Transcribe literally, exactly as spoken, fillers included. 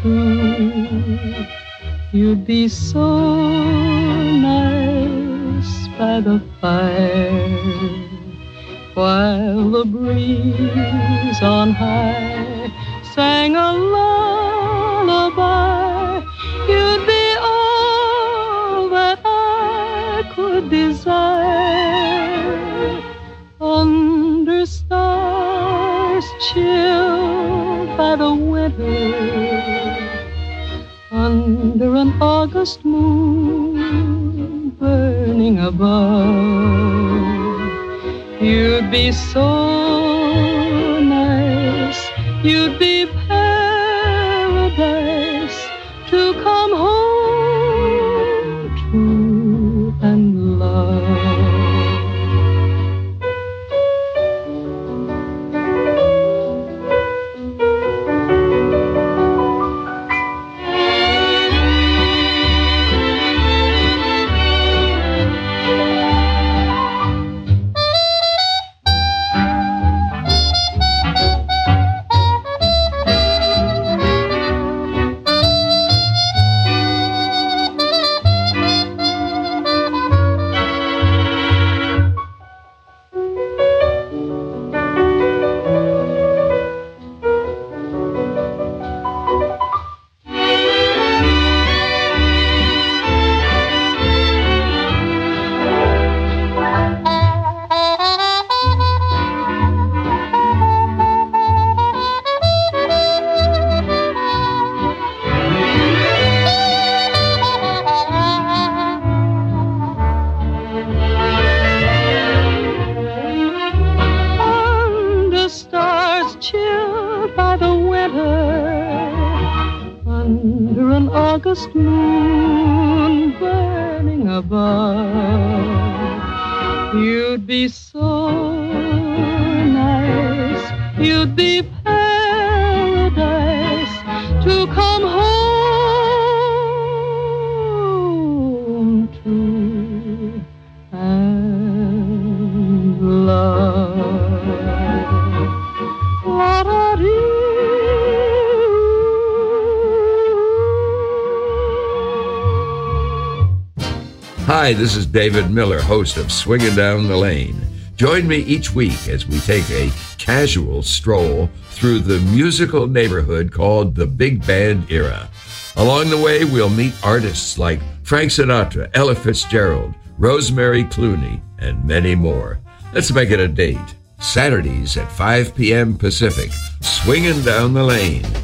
too. You'd be so nice by the fire, while the breeze on high sang a lullaby. You'd be all that I could desire, under stars chilled by the winter, under an August moon burning above. You'd be so nice, you'd be paradise to come home to and love. Chilled by the winter, under an August moon burning above. You'd be so nice, you'd be paradise to come home to and love. Hi, this is David Miller, host of Swinging Down the Lane. Join me each week as we take a casual stroll through the musical neighborhood called the Big Band Era. Along the way, we'll meet artists like Frank Sinatra, Ella Fitzgerald, Rosemary Clooney, and many more. Let's make it a date. Saturdays at five p.m. Pacific, Swinging Down the Lane.